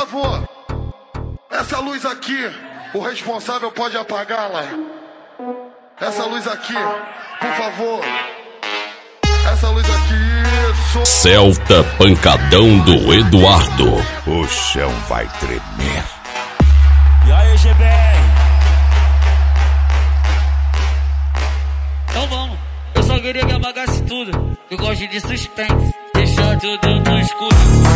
favor, essa luz aqui, o responsável pode apagá-la. Essa luz aqui, por favor. Essa luz aqui, Celta Pancadão do Eduardo. O chão vai tremer. E aí, GBR? Então vamos. Eu só queria que apagasse tudo. Eu gosto de suspense. Deixar tudo no escuro.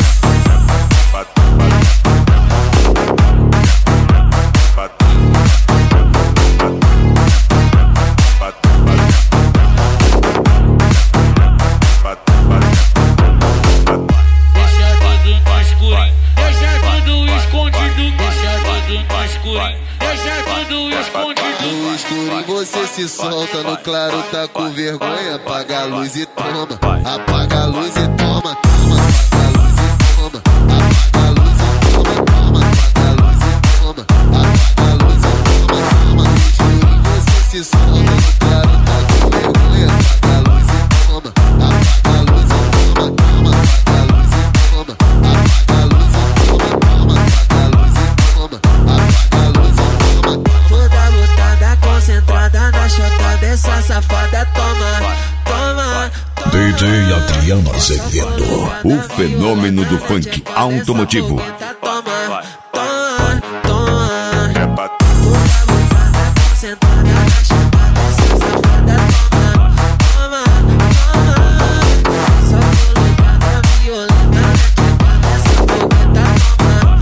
No escuro você se solta, no claro tá com vergonha. Apaga a luz e toma, apaga a luz e toma, toma, apaga a luz e toma, apaga a luz e toma, toma, apaga a luz e toma, apaga a luz e toma, toma. No escuro você se solta, no claro tá com vergonha. Apaga a luz e toma, apaga a luz e toma, toma, apaga a luz e toma, apaga a luz e toma, toma, apaga a luz e toma, apaga a luz e toma. Toda lutada concentrada na chota dessa safada, toma, toma, toma. DJ Adriano Azevedo, o fenômeno do funk automotivo. Toma, toma, toma. Toda lutada concentrada na chota dessa safada, toma, toma, toma. Só colocada violenta na queca dessa fogueta, toma,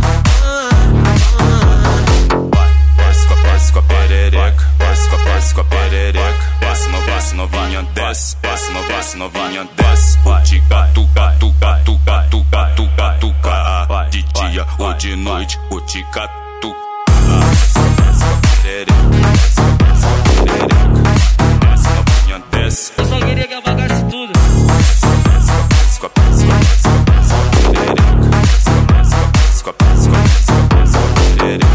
toma, toma. Desce com a perereca, desce com a perereca. Desce novinha, desce novinha, desce. Utica, tuca, tuca, tuca, tuca, tuca, tuca. De dia ou de noite, utica, tuca. Desce com a perereca, desce com a perereca. Desce novinha, desce. Eu só queria que apagasse tudo. Desce com a perereca, desce com a perereca.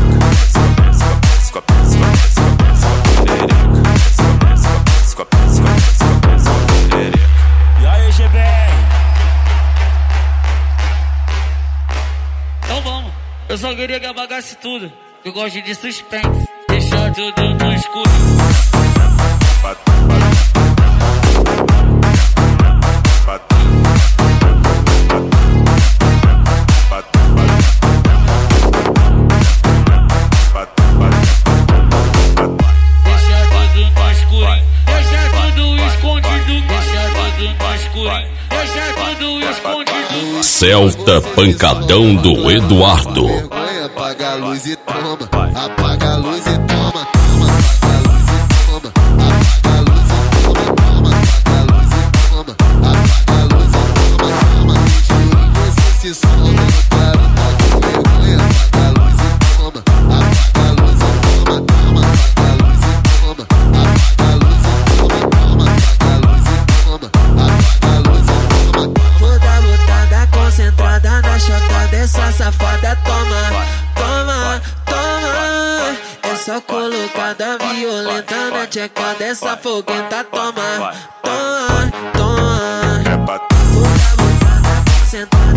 E aí, GBR? Então vamos. Eu só queria que apagasse tudo. Eu gosto de suspense. Deixar tudo no escuro. Celta Pancadão do Eduardo. Apaga a luz e toma, apaga a luz e toma, toma, apaga a luz e toma, apaga a luz e toma, toma, apaga a luz e toma, apaga a luz e toma, toma. No escuro você se solta, no claro tá com vergonha. Apaga a luz e toma, apaga a luz e toma, toma, apaga a luz e toma, apaga a luz e toma, toma, apaga a luz e toma, apaga a luz e toma. Toda lutada concentrada na chota dessa safada, toma, toma, toma. É só colocada violenta na tcheca dessa fogueta, toma, toma, toma. Toda lutada concentrada